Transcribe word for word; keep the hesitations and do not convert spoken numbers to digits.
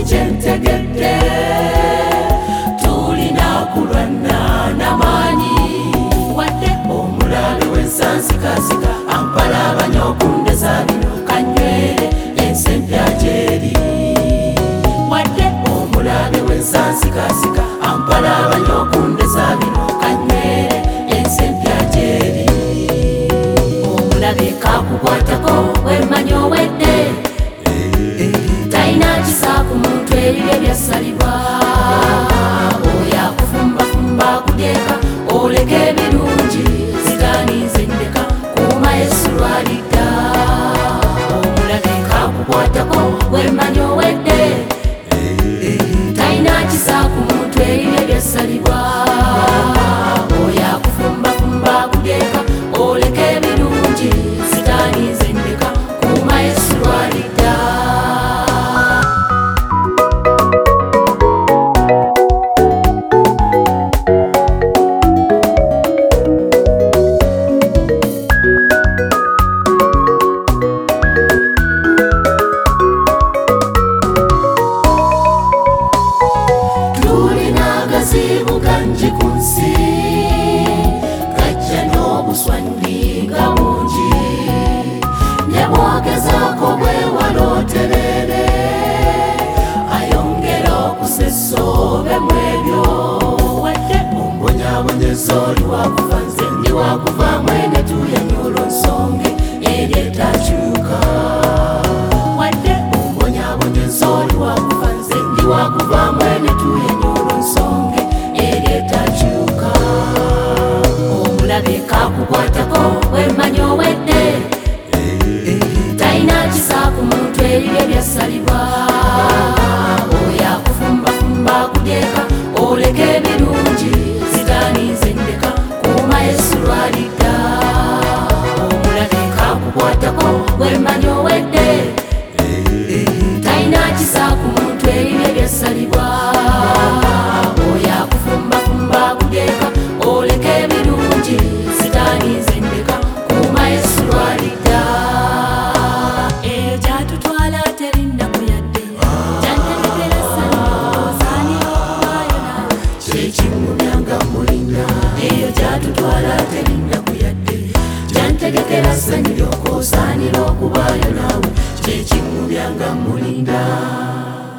kyentegedde tulina kulwana n'amaanyi wadde omulabe w'ensansikasika ampalabanya okundeza bino kanywere ensi empya gyeri wadde omulabe w'ensansikasika ampalabanya okundeza bino kanywere ensi empya gyeri omulabe kakukwatako wemanya owedde talina kisa ku muntu ebibye byasalibwa oyo akufumbafumba akudyeka oleka ebirungi zitanize ndeka kuuma Yesu lwalidda omulabe kakukwatako wemanya owedde talina kisa ku muntu ebibye byasalibwa oyo akufumbafumba akudyeka oleka ebirungi zitanize ndeka kuuma Yesu lwalidda buganji ku nsi gajja n'obuswanyi nga bungi ne bwogezaako bwewala oterere ayongera okusesoobe mu ebyo wadde ombonyabonyeza oli wakufa nze ndi wakuva mwene tuyanyula nsonge eri etakyuka wadde ombonyabonyeza oli wakufa nze ndi wakuva mwene tuyanyula nsonge etakyuka omulabe kakukwatako wemanya owedde talina kisa ku muntu ebibye byasalibwa oyo akufumbafumba akudyeka oleka ebirungi zitanize ndeka kuuma Yesu lwalidda omulabe kakukwatako wemanya owedde talina kisa ku muntu ebibye byasalibwa oyo akufumbafumba akudyeka oleka ebirungi zitanize ndeka kuuma Yesu lwalidda eyo gyatutwala terinnaku yadde gyantegekera saniosaanira okuvaayo nawe kyekimumyanga mulinda eyo gyatutwala terinnaku yadde gyantegekera saniryoka osaanira okuvaayo nawe kyekimumyanga mulinda